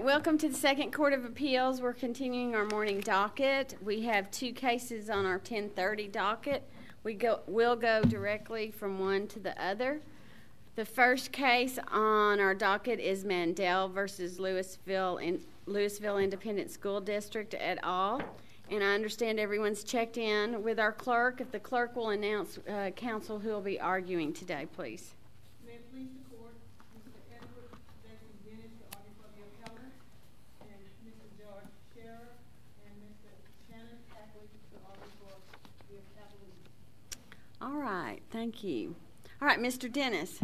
welcome to the Second Court of Appeals. We're continuing our morning docket. We have two cases on our 10:30 docket. We'll go directly from one to the other. The first case on our docket is Mandel versus Louisville Independent School District et al. And I understand everyone's checked in with our clerk. If the clerk will announce counsel who will be arguing today, please. May it please the court, Mr. Edward Jackson Dennis to argue for the appellant, and Mr. George Scherer and Mr. Shannon Ackley to argue for the appellant. All right, thank you. All right, Mr. Dennis.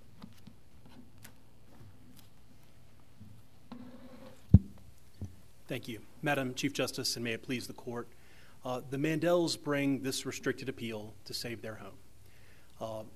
Thank you. Madam Chief Justice, and may it please the court, the Mandels bring this restricted appeal to save their home.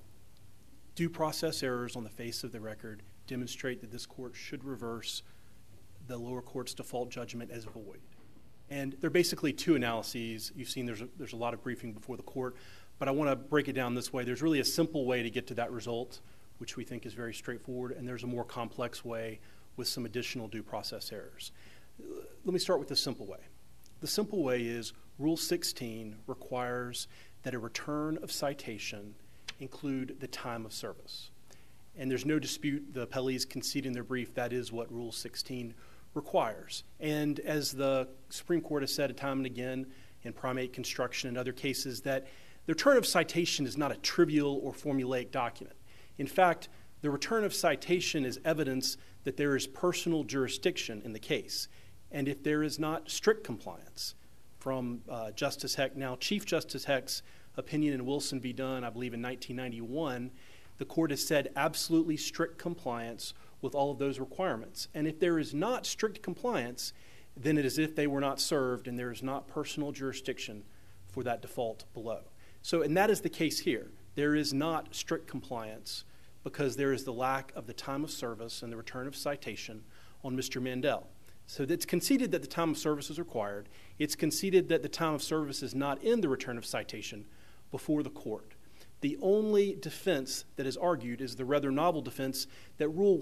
Due process errors on the face of the record demonstrate that this court should reverse the lower court's default judgment as void. And there are basically two analyses. You've seen there's a lot of briefing before the court, but I want to break it down this way. There's really a simple way to get to that result, which we think is very straightforward, and there's a more complex way with some additional due process errors. Let me start with the simple way. The simple way is Rule 16 requires that a return of citation include the time of service. And there's no dispute, the appellees concede in their brief, that is what Rule 16 requires. And as the Supreme Court has said time and again in primate construction and other cases, that the return of citation is not a trivial or formulaic document. In fact, the return of citation is evidence that there is personal jurisdiction in the case. And if there is not strict compliance from Justice Heck, now Chief Justice Heck's opinion in Wilson v. Dunn, I believe in 1991, the court has said absolutely strict compliance with all of those requirements. And if there is not strict compliance, then it is as if they were not served and there is not personal jurisdiction for that default below. So, and that is the case here. There is not strict compliance because there is the lack of the time of service and the return of citation on Mr. Mandel. So it's conceded that the time of service is required. It's conceded that the time of service is not in the return of citation before the court. The only defense that is argued is the rather novel defense that Rule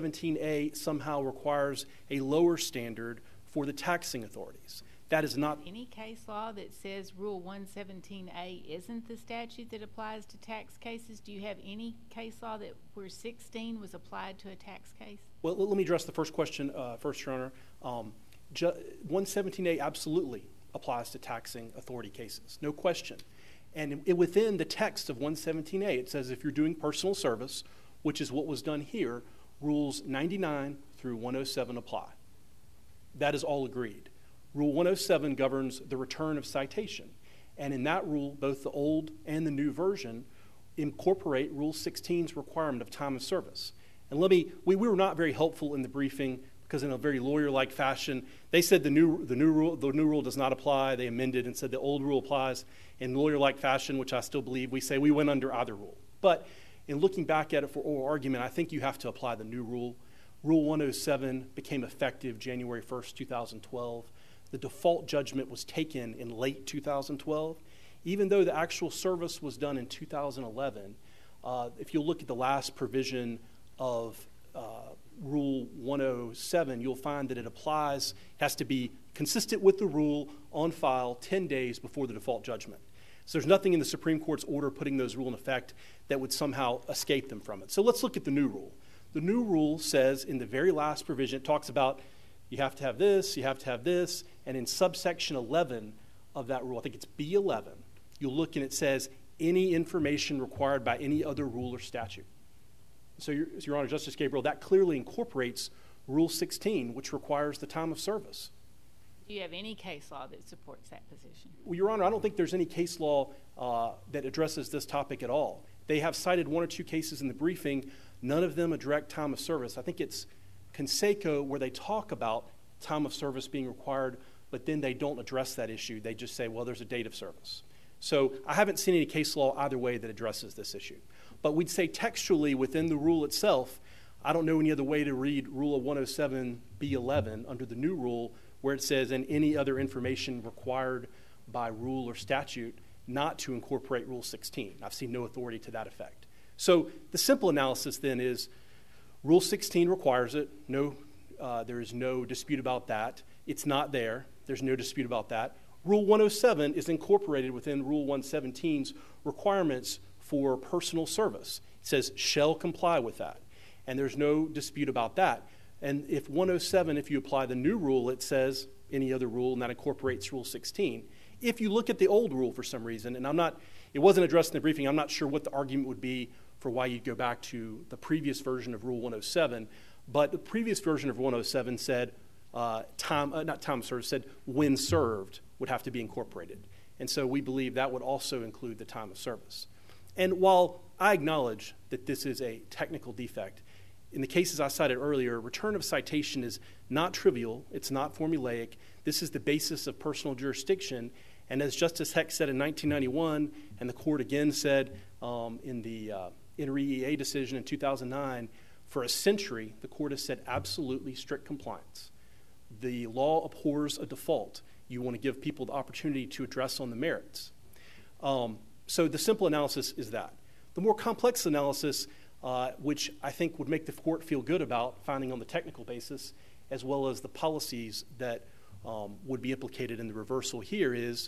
117A somehow requires a lower standard for the taxing authorities. That is not any case law that says Rule 117A isn't the statute that applies to tax cases. Do you have any case law that where 16 was applied to a tax case? Well, let me address the first question first, Your Honor. 117A absolutely applies to taxing authority cases, no question. And within the text of 117A, it says if you're doing personal service, which is what was done here, Rules 99 through 107 apply. That is all agreed. Rule 107 governs the return of citation. And in that rule, both the old and the new version incorporate Rule 16's requirement of time of service. And we were not very helpful in the briefing because in a very lawyer-like fashion, they said the new rule does not apply. They amended and said the old rule applies. In lawyer-like fashion, which I still believe, we say we went under either rule. But in looking back at it for oral argument, I think you have to apply the new rule. Rule 107 became effective January 1st, 2012. The default judgment was taken in late 2012. Even though the actual service was done in 2011, if you look at the last provision of Rule 107, you'll find that it has to be consistent with the rule on file 10 days before the default judgment. So there's nothing in the Supreme Court's order putting those rules in effect that would somehow escape them from it. So let's look at the new rule. The new rule says in the very last provision, it talks about you have to have this, you have to have this, and in subsection 11 of that rule, I think it's B11, you'll look and it says any information required by any other rule or statute. So, Your Honor, Justice Gabriel, that clearly incorporates Rule 16, which requires the time of service. Do you have any case law that supports that position? Well, Your Honor, I don't think there's any case law that addresses this topic at all. They have cited one or two cases in the briefing. None of them address time of service. I think it's Conseco where they talk about time of service being required, but then they don't address that issue. They just say, well, there's a date of service. So I haven't seen any case law either way that addresses this issue. But we'd say textually within the rule itself, I don't know any other way to read Rule 107B11 under the new rule where it says, and any other information required by rule or statute not to incorporate Rule 16. I've seen no authority to that effect. So the simple analysis then is Rule 16 requires it, no There is no dispute about that. It's not there. There's no dispute about that. Rule 107 is incorporated within Rule 117's requirements for personal service. It says shall comply with that, and there's no dispute about that. And if 107, if you apply the new rule, it says any other rule, and that incorporates Rule 16. If you look at the old rule for some reason, and it wasn't addressed in the briefing, I'm not sure what the argument would be for why you'd go back to the previous version of Rule 107, but the previous version of 107 said said when served would have to be incorporated. And so we believe that would also include the time of service. And while I acknowledge that this is a technical defect, in the cases I cited earlier, return of citation is not trivial. It's not formulaic. This is the basis of personal jurisdiction. And as Justice Heck said in 1991, and the court again said in the INRI-EA decision in 2009, for a century, the court has said absolutely strict compliance. The law abhors a default. You want to give people the opportunity to address on the merits. So the simple analysis is that. The more complex analysis, which I think would make the court feel good about finding on the technical basis, as well as the policies that would be implicated in the reversal here, is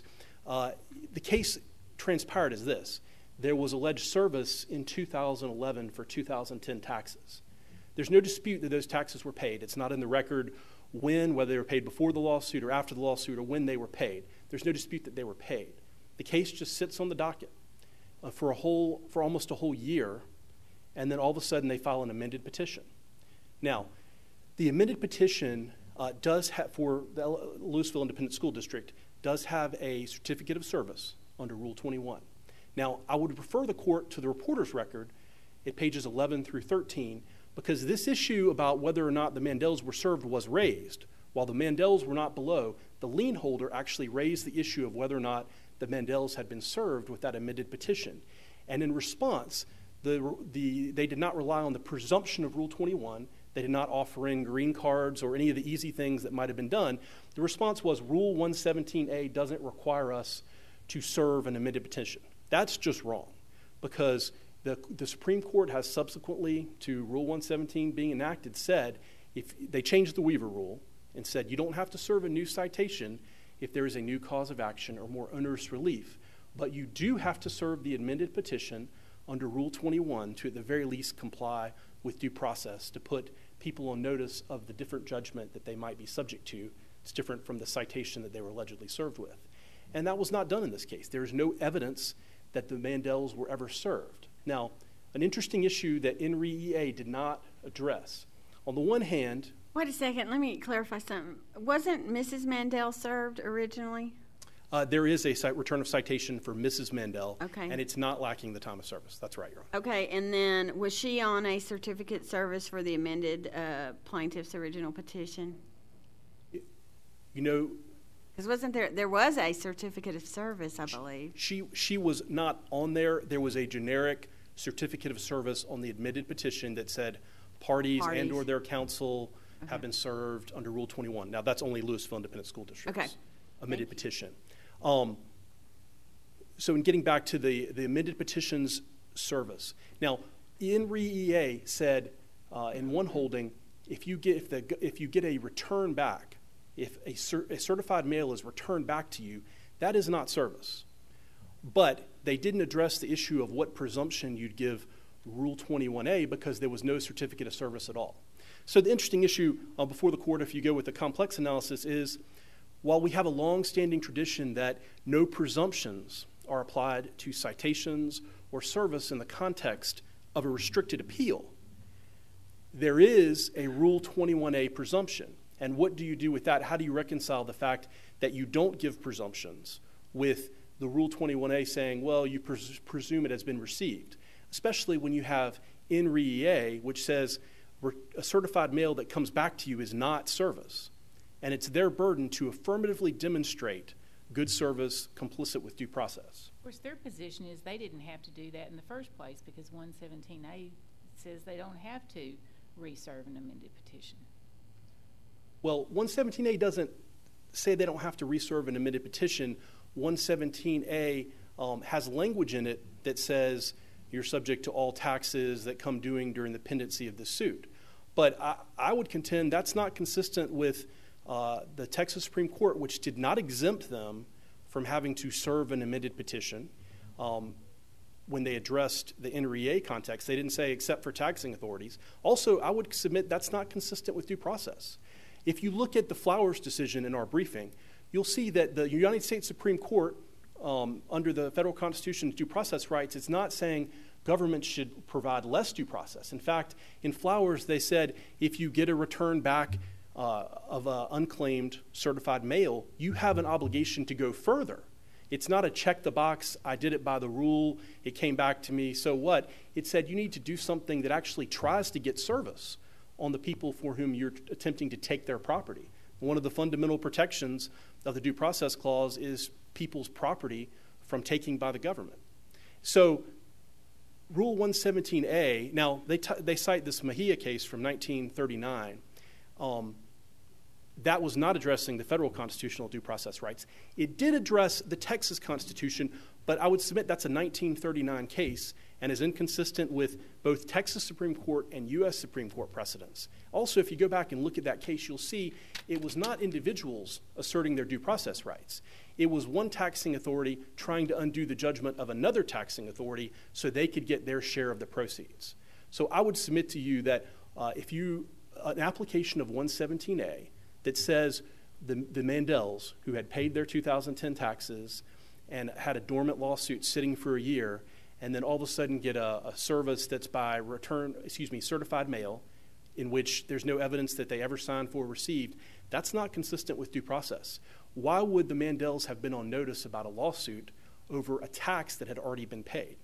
the case transpired as this. There was alleged service in 2011 for 2010 taxes. There's no dispute that those taxes were paid. It's not in the record when, whether they were paid before the lawsuit or after the lawsuit, or when they were paid. There's no dispute that they were paid. The case just sits on the docket for almost a whole year, and then all of a sudden they file an amended petition. Now, the amended petition does have, for the Louisville Independent School District, does have a certificate of service under Rule 21. Now, I would refer the court to the reporter's record at pages 11 through 13, because this issue about whether or not the Mandels were served was raised. While the Mandels were not below, the lien holder actually raised the issue of whether or not the Mandels had been served with that amended petition. And in response, they did not rely on the presumption of Rule 21. They did not offer in green cards or any of the easy things that might have been done. The response was Rule 117A doesn't require us to serve an amended petition. That's just wrong, because the Supreme Court has subsequently to Rule 117 being enacted said, if they changed the Weaver Rule and said you don't have to serve a new citation if there is a new cause of action or more onerous relief, but you do have to serve the amended petition under Rule 21 to at the very least comply with due process, to put people on notice of the different judgment that they might be subject to. It's different from the citation that they were allegedly served with. And that was not done in this case. There is no evidence that the Mandels were ever served. Now, an interesting issue that INRI-EA did not address. On the one hand... Wait a second, let me clarify something. Wasn't Mrs. Mandel served originally? There is a return of citation for Mrs. Mandel, okay, and it's not lacking the time of service. That's right, Your Honor. Okay, and then was she on a certificate service for the amended plaintiff's original petition? You know... Because wasn't there was a certificate of service, I believe. She was not on there. There was a generic certificate of service on the admitted petition that said parties and or their counsel have been served under Rule 21. Now, that's only Louisville Independent School District's amended petition. So in getting back to the amended petition's service. Now, INRI-EA said in one holding, if you get a return back, if a certified mail is returned back to you, that is not service. But they didn't address the issue of what presumption you'd give Rule 21A, because there was no certificate of service at all. So the interesting issue before the court, if you go with the complex analysis, is while we have a long-standing tradition that no presumptions are applied to citations or service in the context of a restricted appeal, there is a Rule 21A presumption. And what do you do with that? How do you reconcile the fact that you don't give presumptions with the Rule 21A saying, well, you presume it has been received, especially when you have INRI-EA, which says a certified mail that comes back to you is not service. And it's their burden to affirmatively demonstrate good service complicit with due process. Of course, their position is they didn't have to do that in the first place, because 117A says they don't have to reserve an amended petition. Well, 117A doesn't say they don't have to reserve an amended petition. 117A has language in it that says you're subject to all taxes that come due during the pendency of the suit. But I would contend that's not consistent with the Texas Supreme Court, which did not exempt them from having to serve an amended petition. When they addressed the NREA context, they didn't say except for taxing authorities. Also, I would submit that's not consistent with due process. If you look at the Flowers decision in our briefing, you'll see that the United States Supreme Court, under the federal Constitution's due process rights, it's not saying government should provide less due process. In fact, in Flowers, they said if you get a return back of unclaimed certified mail, you have an obligation to go further. It's not a check the box, I did it by the rule, it came back to me, so what? It said you need to do something that actually tries to get service on the people for whom you're attempting to take their property. One of the fundamental protections of the Due Process Clause is people's property from taking by the government. So Rule 117A, now they cite this Mejia case from 1939. That was not addressing the federal constitutional due process rights. It did address the Texas Constitution, but I would submit that's a 1939 case and is inconsistent with both Texas Supreme Court and U.S. Supreme Court precedents. Also, if you go back and look at that case, you'll see it was not individuals asserting their due process rights. It was one taxing authority trying to undo the judgment of another taxing authority so they could get their share of the proceeds. So I would submit to you that an application of 117A that says the Mandels, who had paid their 2010 taxes and had a dormant lawsuit sitting for a year, and then all of a sudden get a service that's by certified mail, in which there's no evidence that they ever signed for or received, that's not consistent with due process. Why would the Mandels have been on notice about a lawsuit over a tax that had already been paid?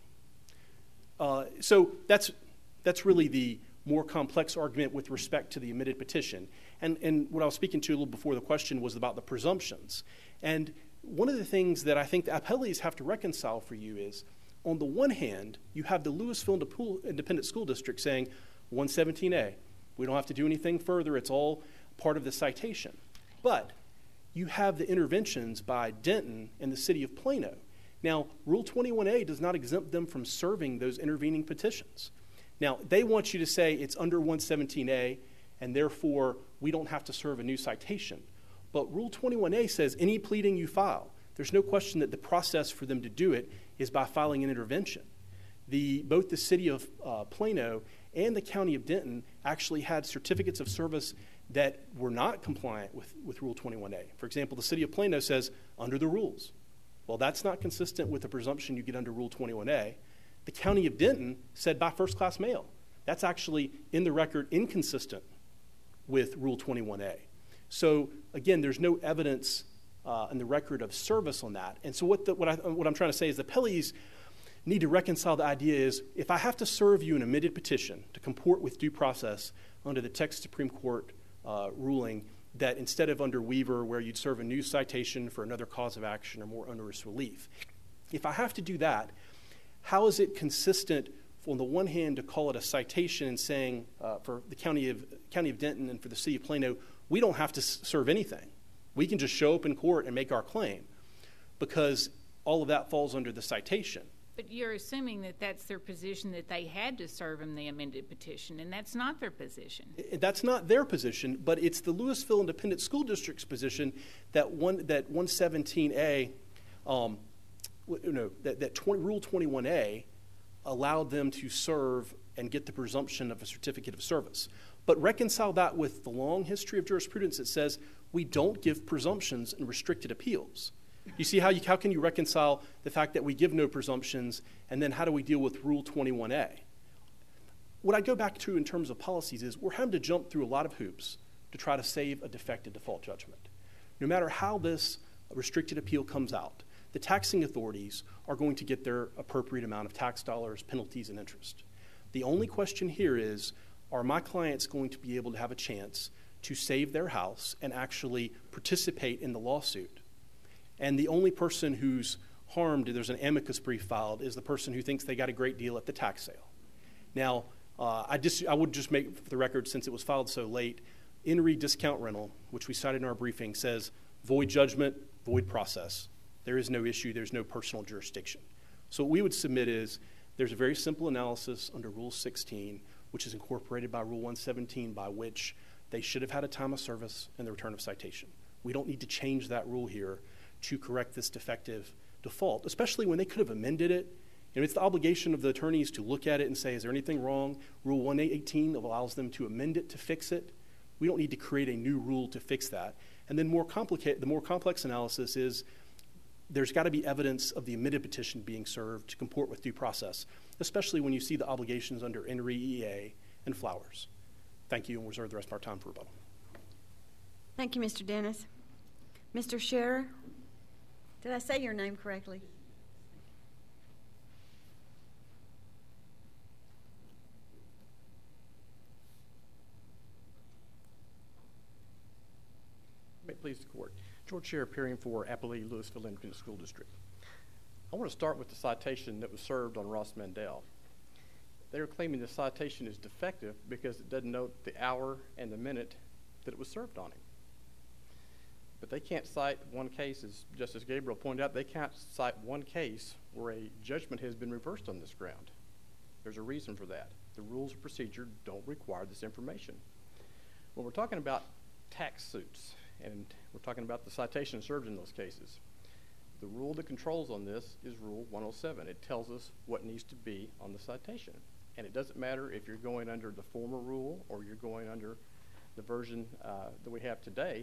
So that's really the more complex argument with respect to the amended petition. And what I was speaking to a little before the question was about the presumptions. And one of the things that I think the appellees have to reconcile for you is, on the one hand, you have the Louisville Independent School District saying 117A, we don't have to do anything further, it's all part of the citation. But you have the interventions by Denton and the city of Plano. Now, Rule 21A does not exempt them from serving those intervening petitions. Now, they want you to say it's under 117A, and therefore we don't have to serve a new citation. But Rule 21A says any pleading you file, there's no question that the process for them to do it is by filing an intervention. Both the city of Plano and the county of Denton actually had certificates of service that were not compliant with Rule 21A. For example, the city of Plano says, under the rules. Well, that's not consistent with the presumption you get under Rule 21A. The county of Denton said by first-class mail. That's actually, in the record, inconsistent with Rule 21A. So, again, there's no evidence in the record of service on that. And so what I'm trying to say is the appellees need to reconcile the idea is, if I have to serve you an amended petition to comport with due process under the Texas Supreme Court ruling, that instead of under Weaver, where you'd serve a new citation for another cause of action or more onerous relief, if I have to do that, how is it consistent, on the one hand, to call it a citation and saying for the county of Denton and for the city of Plano, we don't have to serve anything. We can just show up in court and make our claim, because all of that falls under the citation. But you're assuming that that's their position, that they had to serve them the amended petition, and that's not their position. That's not their position, but it's the Louisville Independent School District's position that 117A, Rule 21A allowed them to serve and get the presumption of a certificate of service. But reconcile that with the long history of jurisprudence that says we don't give presumptions in restricted appeals. You see how can you reconcile the fact that we give no presumptions, and then how do we deal with Rule 21A? What I go back to in terms of policies is we're having to jump through a lot of hoops to try to save a defective default judgment. No matter how this restricted appeal comes out, the taxing authorities are going to get their appropriate amount of tax dollars, penalties, and interest. The only question here is, are my clients going to be able to have a chance to save their house and actually participate in the lawsuit? And the only person who's harmed, there's an amicus brief filed, is the person who thinks they got a great deal at the tax sale. Now, I would just make, for the record, since it was filed so late, INRI discount rental, which we cited in our briefing, says void judgment, void process. There is no issue, there's no personal jurisdiction. So what we would submit is there's a very simple analysis under Rule 16 which is incorporated by Rule 117, by which they should have had a time of service and the return of citation. We don't need to change that rule here to correct this defective default, especially when they could have amended it. It's the obligation of the attorneys to look at it and say, is there anything wrong? Rule 118 allows them to amend it to fix it. We don't need to create a new rule to fix that. And then the more complex analysis is there's got to be evidence of the amended petition being served to comport with due process, especially when you see the obligations under INRI EA and Flowers. Thank you, and we'll reserve the rest of our time for rebuttal. Thank you, Mr. Dennis. Mr. Scherer, did I say your name correctly? May it please the court. George Scherer appearing for Appalachia Louisville Independent School District. I want to start with the citation that was served on Ross Mandel. They are claiming the citation is defective because it doesn't note the hour and the minute that it was served on him. But they can't cite one case, as Justice Gabriel pointed out, they can't cite one case where a judgment has been reversed on this ground. There's a reason for that. The rules of procedure don't require this information. When we're talking about tax suits, and we're talking about the citation served in those cases, the rule that controls on this is Rule 107. It tells us what needs to be on the citation. And it doesn't matter if you're going under the former rule or you're going under the version that we have today.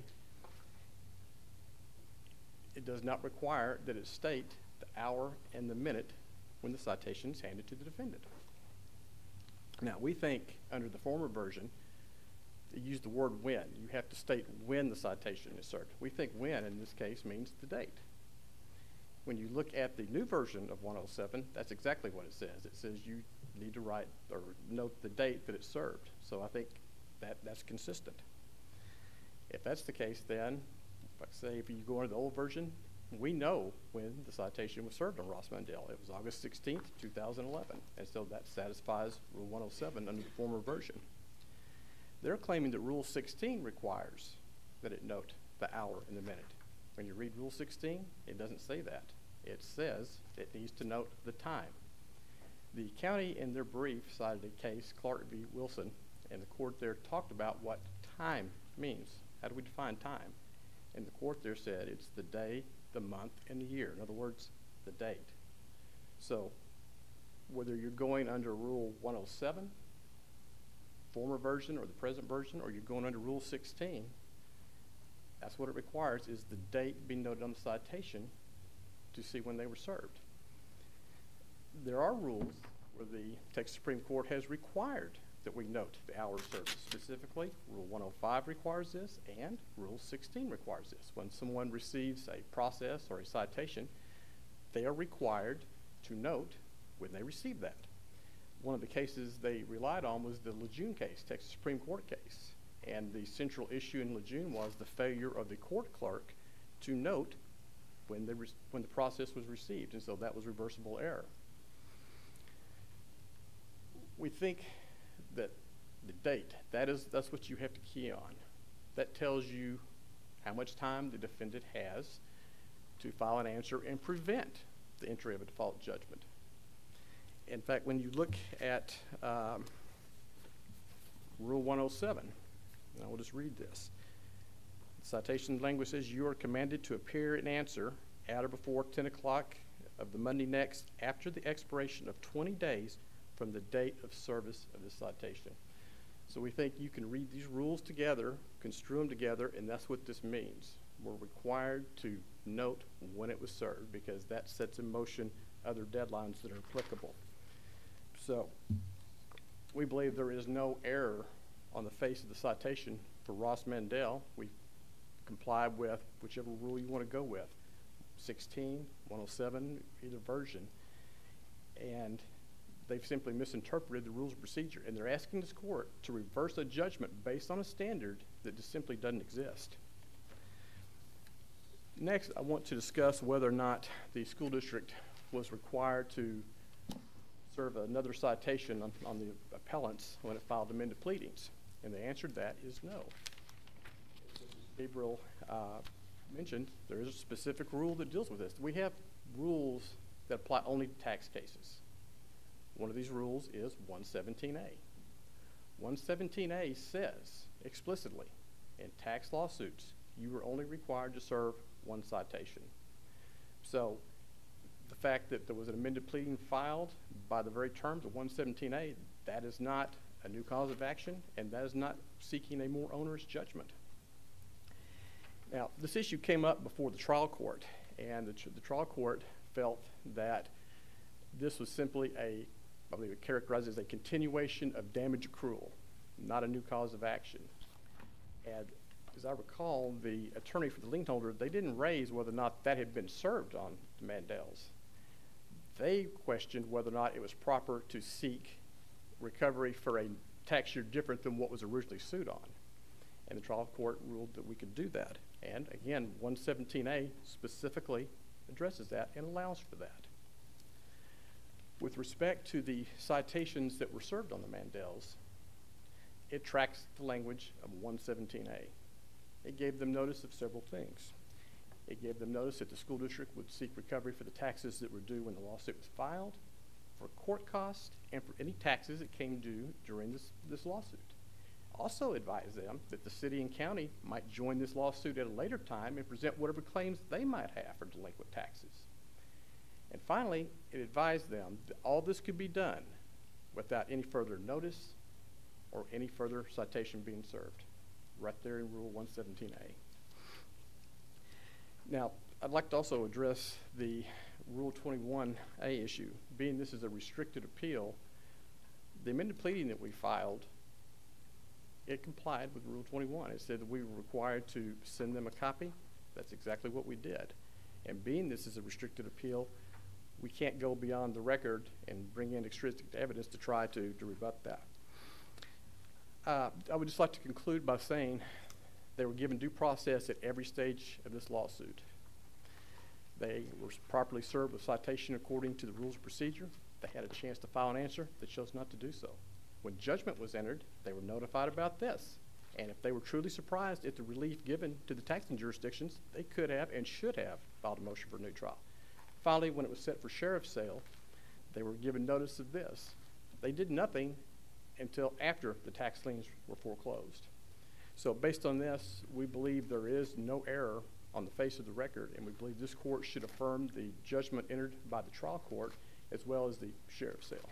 It does not require that it state the hour and the minute when the citation is handed to the defendant. Now, we think under the former version, they use the word when. You have to state when the citation is served. We think when, in this case, means the date. When you look at the new version of 107, that's exactly what it says. It says you need to write or note the date that it's served. So I think that's consistent. If that's the case, then, like I say, if you go under the old version, we know when the citation was served on Ross Mandel. It was August 16th, 2011. And so that satisfies Rule 107 under the former version. They're claiming that Rule 16 requires that it note the hour and the minute. When you read Rule 16, it doesn't say that. It says it needs to note the time. The county, in their brief, cited a case, Clark v. Wilson, and the court there talked about what time means. How do we define time? And the court there said it's the day, the month, and the year. In other words, the date. So whether you're going under Rule 107, former version or the present version, or you're going under Rule 16, that's what it requires, is the date being noted on the citation to see when they were served. There are rules where the Texas Supreme Court has required that we note the hour of service. Specifically, Rule 105 requires this, and Rule 16 requires this. When someone receives a process or a citation, they are required to note when they receive that. One of the cases they relied on was the Lejeune case, Texas Supreme Court case. And the central issue in Lejeune was the failure of the court clerk to note when the process was received. And so that was reversible error. We think that the date, that's what you have to key on. That tells you how much time the defendant has to file an answer and prevent the entry of a default judgment. In fact, when you look at Rule 107, and I will just read this. The citation language says, you are commanded to appear and answer at or before 10 o'clock of the Monday next after the expiration of 20 days from the date of service of the citation. So we think you can read these rules together, construe them together, and that's what this means. We're required to note when it was served because that sets in motion other deadlines that are applicable. So we believe there is no error on the face of the citation for Ross Mandel. We complied with whichever rule you want to go with, 16, 107, either version. And they've simply misinterpreted the rules of procedure, and they're asking this court to reverse a judgment based on a standard that just simply doesn't exist. Next, I want to discuss whether or not the school district was required to serve another citation on the appellants when it filed amended pleadings. And the answer to that is no. As Gabriel mentioned, there is a specific rule that deals with this. We have rules that apply only to tax cases. One of these rules is 117A. 117A says explicitly, in tax lawsuits, you are only required to serve one citation. So the fact that there was an amended pleading filed by the very terms of 117A, that is not a new cause of action, and that is not seeking a more onerous judgment. Now, this issue came up before the trial court, and the trial court felt that this was simply I believe it characterized as a continuation of damage accrual, not a new cause of action. And as I recall, the attorney for the lien holder, they didn't raise whether or not that had been served on the Mandells. They questioned whether or not it was proper to seek recovery for a tax year different than what was originally sued on. And the trial court ruled that we could do that. And again, 117A specifically addresses that and allows for that. With respect to the citations that were served on the Mandells, it tracks the language of 117A. It gave them notice of several things. It gave them notice that the school district would seek recovery for the taxes that were due when the lawsuit was filed, for court costs, and for any taxes that came due during this lawsuit. Also advised them that the city and county might join this lawsuit at a later time and present whatever claims they might have for delinquent taxes. And finally, it advised them that all this could be done without any further notice or any further citation being served, right there in Rule 117A. Now, I'd like to also address the Rule 21A issue. Being this is a restricted appeal, the amended pleading that we filed, it complied with Rule 21. It said that we were required to send them a copy. That's exactly what we did. And being this is a restricted appeal, we can't go beyond the record and bring in extrinsic evidence to try to rebut that. I would just like to conclude by saying they were given due process at every stage of this lawsuit. They were properly served with citation according to the rules of procedure. They had a chance to file an answer. They chose not to do so. When judgment was entered, they were notified about this. And if they were truly surprised at the relief given to the taxing jurisdictions, they could have and should have filed a motion for a new trial. Finally, when it was set for sheriff's sale, they were given notice of this. They did nothing until after the tax liens were foreclosed. So based on this, we believe there is no error on the face of the record, and we believe this court should affirm the judgment entered by the trial court as well as the sheriff's sale.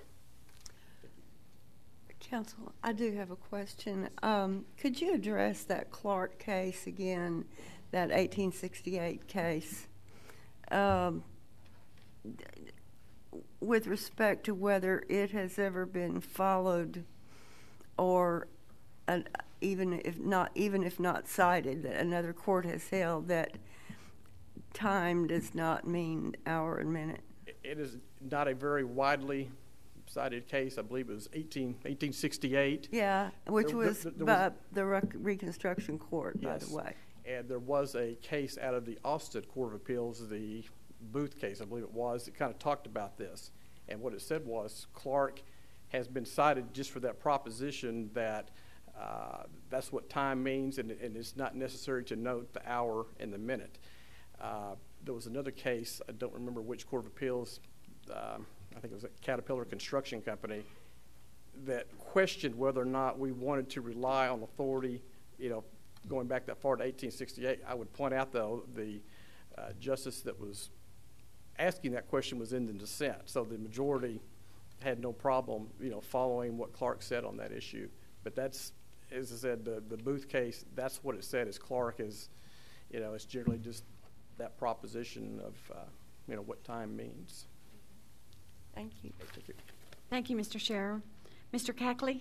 Counsel, I do have a question. Could you address that Clark case again, that 1868 case, with respect to whether it has ever been followed or even if not cited, that another court has held that time does not mean hour and minute? It is not a very widely cited case. I believe it was 1868. Yeah, which was by the Reconstruction Court, by the way. And there was a case out of the Austin Court of Appeals, the Booth case, I believe it was, that kind of talked about this. And what it said was Clark has been cited just for that proposition that that's what time means, and it's not necessary to note the hour and the minute. There was another case, I don't remember which Court of Appeals, I think it was a Caterpillar Construction Company, that questioned whether or not we wanted to rely on authority, going back that far to 1868. I would point out, though, the justice that was asking that question was in the dissent, so the majority had no problem, following what Clark said on that issue. But that's, as I said, the Booth case, that's what it said, is Clark is, it's generally just that proposition of, what time means. Thank you. Thank you. Thank you, Mr. Scherer. Mr. Cackley?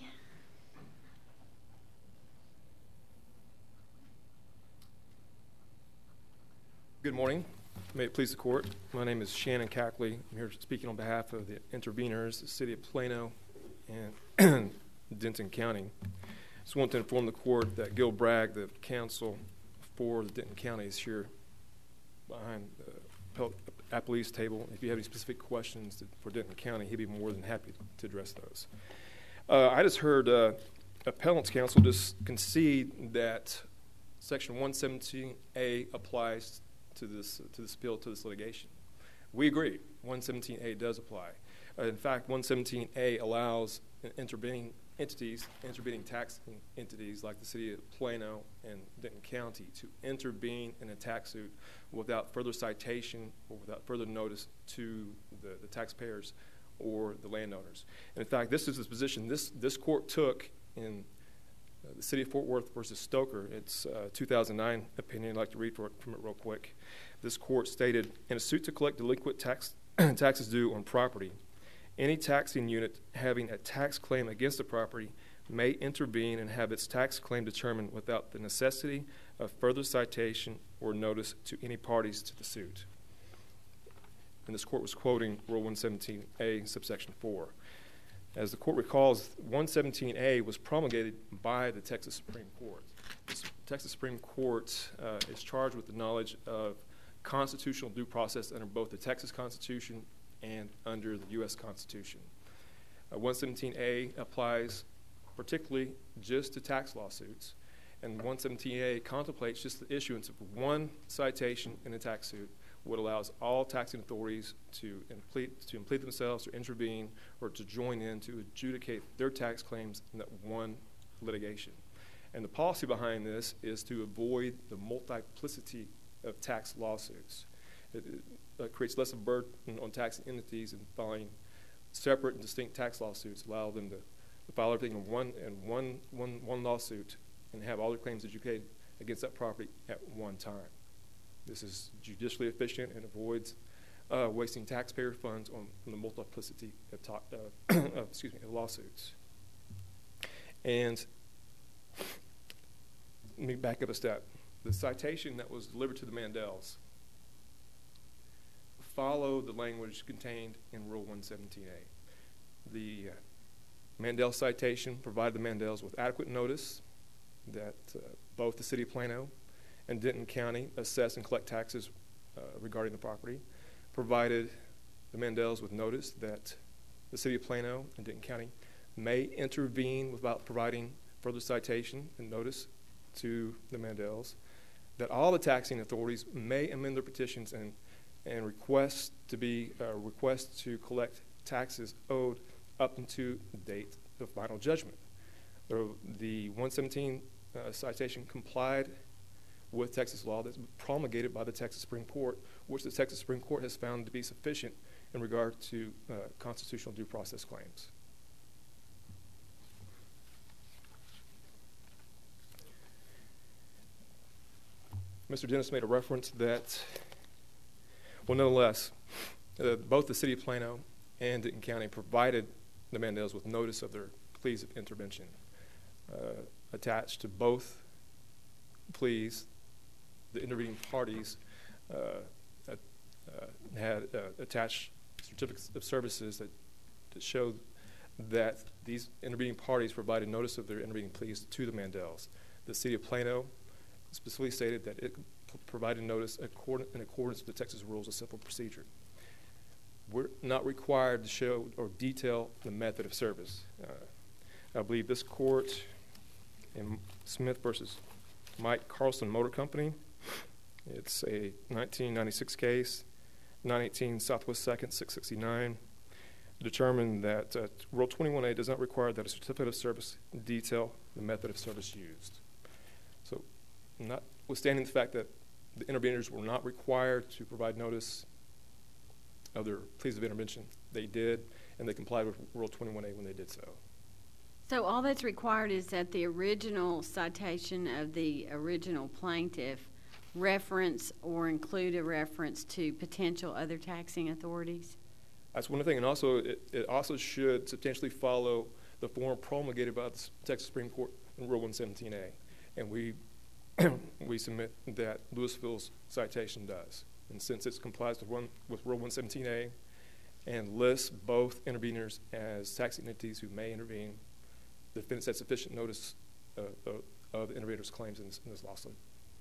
Good morning. May it please the court. My name is Shannon Cackley. I'm here speaking on behalf of the interveners, the City of Plano and Denton County. Just want to inform the court that Gil Bragg, the counsel for the Denton County, is here behind the appellee's table. If you have any specific questions for Denton County, he'd be more than happy to address those. I just heard appellant's counsel just concede that Section 117A applies to this appeal, to this litigation. We agree, 117A does apply. In fact, 117A allows intervening tax entities like the city of Plano and Denton County to intervene in a tax suit without further citation or without further notice to the taxpayers or the landowners. And in fact, this is the position this court took in the city of Fort Worth versus Stoker. It's 2009 opinion. I'd like to read from it real quick. This court stated, in a suit to collect delinquent taxes due on property, any taxing unit having a tax claim against the property may intervene and have its tax claim determined without the necessity of further citation or notice to any parties to the suit. And this court was quoting Rule 117A, subsection 4. As the court recalls, 117A was promulgated by the Texas Supreme Court. The Texas Supreme Court is charged with the knowledge of constitutional due process under both the Texas Constitution and under the U.S. Constitution. 117A applies particularly just to tax lawsuits, and 117A contemplates just the issuance of one citation in a tax suit, what allows all taxing authorities to implead themselves, to intervene, or to join in to adjudicate their tax claims in that one litigation. And the policy behind this is to avoid the multiplicity of tax lawsuits. It creates less of a burden on taxing entities in filing separate and distinct tax lawsuits, allow them to file everything in one lawsuit and have all their claims adjudicated against that property at one time. This is judicially efficient and avoids wasting taxpayer funds on the multiplicity of lawsuits. And let me back up a step. The citation that was delivered to the Mandels followed the language contained in Rule 117A. The Mandel citation provided the Mandels with adequate notice that both the city of Plano and Denton County assess and collect taxes regarding the property, provided the Mandels with notice that the city of Plano and Denton County may intervene without providing further citation and notice to the Mandels, that all the taxing authorities may amend their petitions and request to collect taxes owed up until the date of final judgment. The 117 citation complied with Texas law that's promulgated by the Texas Supreme Court, which the Texas Supreme Court has found to be sufficient in regard to constitutional due process claims. Mr. Dennis made a reference that, well, nonetheless, both the city of Plano and Denton County provided the Mandels with notice of their pleas of intervention. Attached to both pleas, the intervening parties had attached certificates of services that showed that these intervening parties provided notice of their intervening pleas to the Mandels. The city of Plano specifically stated that it provided notice in accordance with the Texas Rules of Civil Procedure. We're not required to show or detail the method of service. I believe this court in Smith versus Mike Carlson Motor Company, it's a 1996 case, 918 Southwest 2nd, 669, determined that Rule 21A does not require that a certificate of service detail the method of service used. So, notwithstanding the fact that the interveners were not required to provide notice of their pleas of intervention, they did, and they complied with Rule 21A when they did so. So all that's required is that the original citation of the original plaintiff reference or include a reference to potential other taxing authorities? That's one thing, and also it also should substantially follow the form promulgated by the Texas Supreme Court in Rule 117A, and we submit that Louisville's citation does. And since it complies with Rule 117A and lists both interveners as taxing entities who may intervene, the defendants had sufficient notice of the intervener's claims in this lawsuit.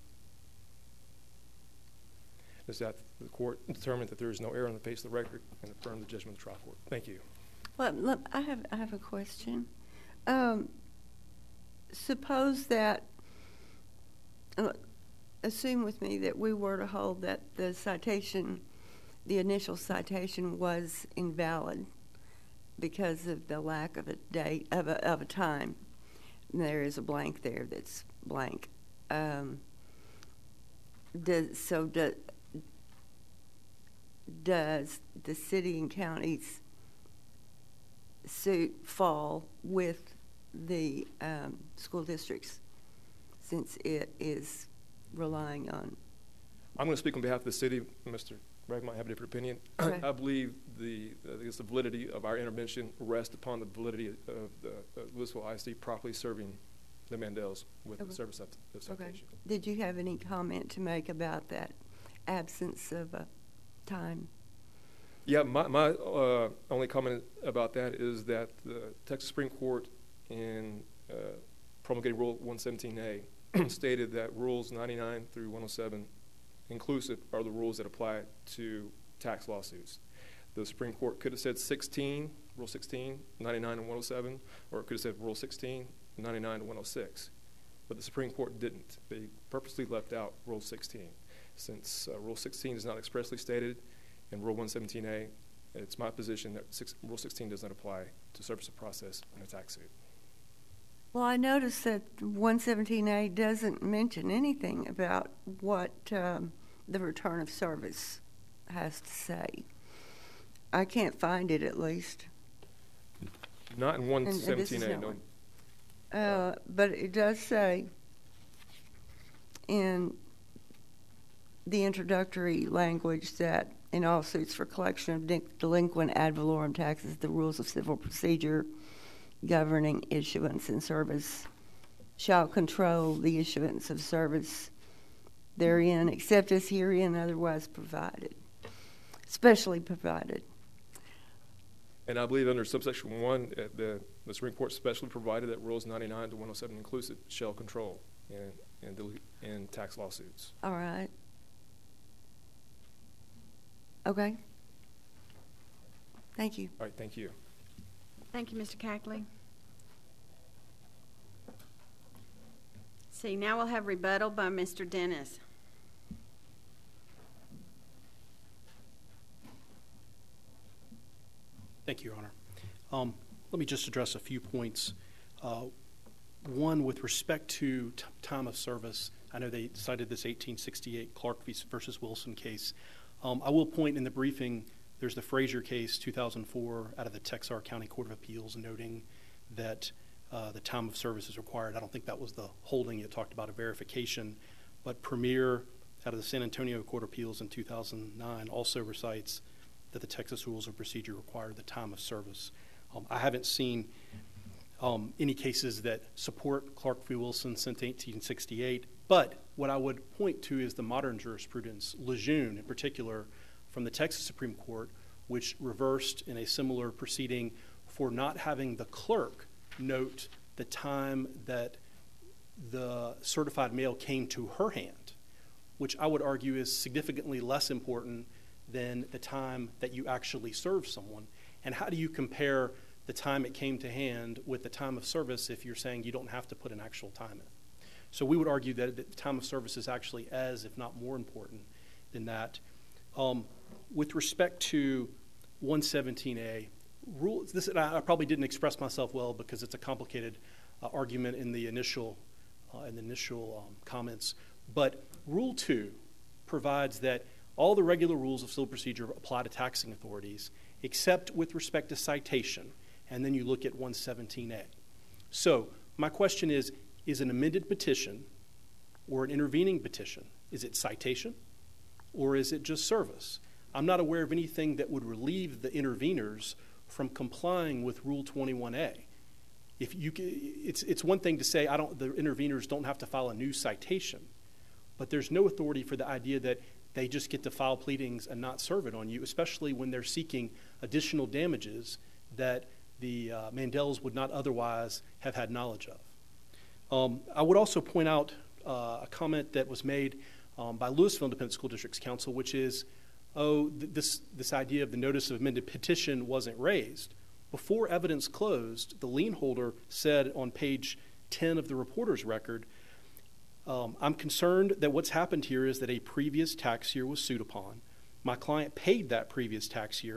Is that the court determined that there is no error on the face of the record and affirmed the judgment of the trial court. Thank you. Well, look, I have a question. Suppose that, assume with me that we were to hold that the initial citation was invalid, because of the lack of a date, of a time. There is a blank there that's blank. Does the city and county's suit fall with the school districts, since it is relying on? I'm going to speak on behalf of the city. Mr. Bragg might have a different opinion. Okay. I believe the validity of our intervention rests upon the validity of the Louisville ISD properly serving the Mandels with the service of citation. Did you have any comment to make about that absence of a time? Yeah, my only comment about that is that the Texas Supreme Court in promulgating Rule 117A stated that Rules 99 through 107 inclusive are the rules that apply to tax lawsuits. The Supreme Court could have said 16, Rule 16, 99 and 107, or it could have said Rule 16, 99 and 106. But the Supreme Court didn't. They purposely left out Rule 16. Since Rule 16 is not expressly stated in Rule 117A, it's my position that Rule 16 does not apply to service of process in a tax suit. Well, I noticed that 117A doesn't mention anything about what the return of service has to say. I can't find it, at least. Not in 117A, no. But it does say in the introductory language that in all suits for collection of delinquent ad valorem taxes, the rules of civil procedure governing issuance and service shall control the issuance of service therein, except as herein otherwise provided, specially provided. And I believe under subsection 1, the Supreme Court specially provided that Rules 99 to 107 inclusive shall control in tax lawsuits. All right. Okay. Thank you. All right, thank you. Thank you, Mr. Cackley. See, now we'll have rebuttal by Mr. Dennis. Thank you, Your Honor. Let me just address a few points. One, with respect to time of service, I know they cited this 1868 Clark versus Wilson case. I will point in the briefing, there's the Frazier case, 2004, out of the Texar County Court of Appeals, noting that the time of service is required. I don't think that was the holding. It talked about a verification. But Premier, out of the San Antonio Court of Appeals in 2009, also recites that the Texas Rules of Procedure require the time of service. I haven't seen any cases that support Clark v. Wilson since 1868, but what I would point to is the modern jurisprudence, Lejeune in particular, from the Texas Supreme Court, which reversed in a similar proceeding for not having the clerk note the time that the certified mail came to her hand, which I would argue is significantly less important than the time that you actually serve someone. And how do you compare the time it came to hand with the time of service if you're saying you don't have to put an actual time in? So we would argue that the time of service is actually as, if not more important than that. With respect to 117A, I probably didn't express myself well because it's a complicated argument in the initial comments. But Rule 2 provides that all the regular rules of civil procedure apply to taxing authorities, except with respect to citation, and then you look at 117A. So my question is an amended petition or an intervening petition, is it citation or is it just service? I'm not aware of anything that would relieve the interveners from complying with Rule 21A. It's one thing to say the interveners don't have to file a new citation, but there's no authority for the idea that they just get to file pleadings and not serve it on you, especially when they're seeking additional damages that the Mandels would not otherwise have had knowledge of. I would also point out a comment that was made by Louisville Independent School District's counsel, which is, this idea of the notice of amended petition wasn't raised. Before evidence closed, the lien holder said on page 10 of the reporter's record, I'm concerned that what's happened here is that a previous tax year was sued upon. My client paid that previous tax year,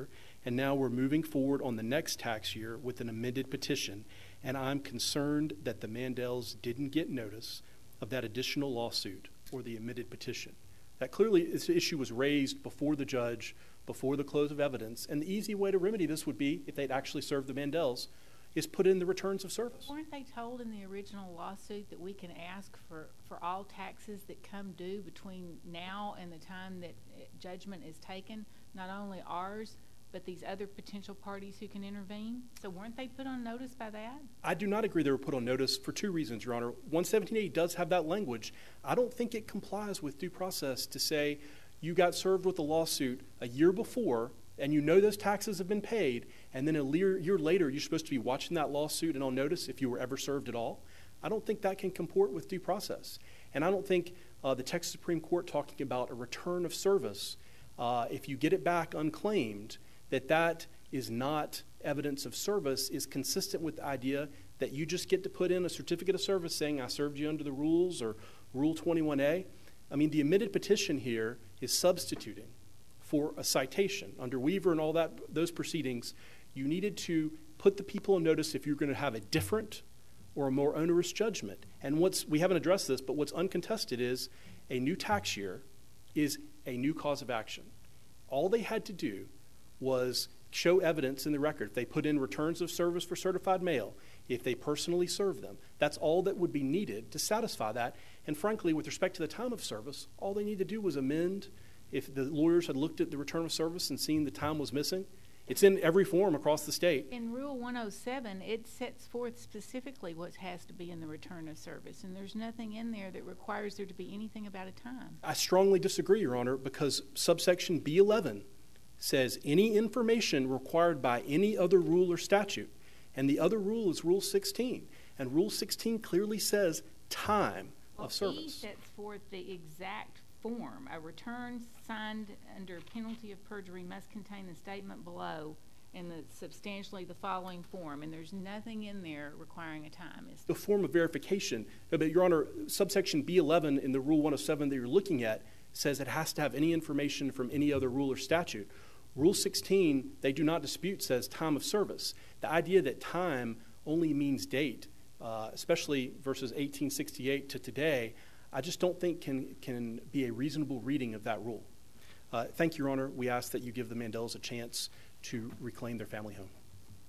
and now we're moving forward on the next tax year with an amended petition, and I'm concerned that the Mandels didn't get notice of that additional lawsuit or the amended petition. That clearly this issue was raised before the judge, before the close of evidence, and the easy way to remedy this would be, if they'd actually served the Mandels, is put in the returns of service. Weren't they told in the original lawsuit that we can ask for all taxes that come due between now and the time that judgment is taken, not only ours, but these other potential parties who can intervene? So weren't they put on notice by that? I do not agree they were put on notice for two reasons, Your Honor. 117A does have that language. I don't think it complies with due process to say you got served with a lawsuit a year before and you know those taxes have been paid, and then a year later you're supposed to be watching that lawsuit and on notice if you were ever served at all. I don't think that can comport with due process. And I don't think the Texas Supreme Court talking about a return of service, if you get it back unclaimed, that is not evidence of service, is consistent with the idea that you just get to put in a certificate of service saying I served you under the rules or Rule 21A. I mean, the amended petition here is substituting for a citation. Under Weaver and all those proceedings, you needed to put the people on notice if you're going to have a different or a more onerous judgment. And we haven't addressed this, but what's uncontested is a new tax year is a new cause of action. All they had to do was show evidence in the record. If they put in returns of service for certified mail, if they personally served them, that's all that would be needed to satisfy that. And frankly, with respect to the time of service, all they need to do was amend. If the lawyers had looked at the return of service and seen the time was missing, it's in every form across the state. In Rule 107, it sets forth specifically what has to be in the return of service, and there's nothing in there that requires there to be anything about a time. I strongly disagree, Your Honor, because subsection B11 says any information required by any other rule or statute, and the other rule is Rule 16, and Rule 16 clearly says time of service. E sets forth the exact form. A return signed under penalty of perjury must contain the statement below in substantially the following form, and there's nothing in there requiring a time. The form of verification, but Your Honor, subsection B11 in the Rule 107 that you're looking at says it has to have any information from any other rule or statute. Rule 16, they do not dispute, says time of service. The idea that time only means date, especially versus 1868 to today, I just don't think can be a reasonable reading of that rule. Thank you, Your Honor. We ask that you give the Mandels a chance to reclaim their family home.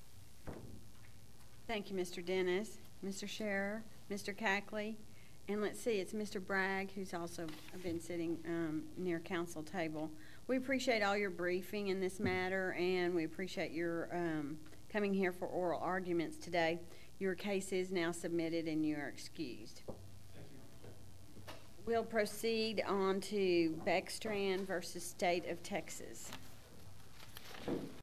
Thank you, Mr. Dennis, Mr. Scherer, Mr. Cackley, and let's see, it's Mr. Bragg, who's also been sitting near council table. We appreciate all your briefing in this matter, and we appreciate your coming here for oral arguments today. Your case is now submitted, and you are excused. We'll proceed on to Beckstrand versus State of Texas.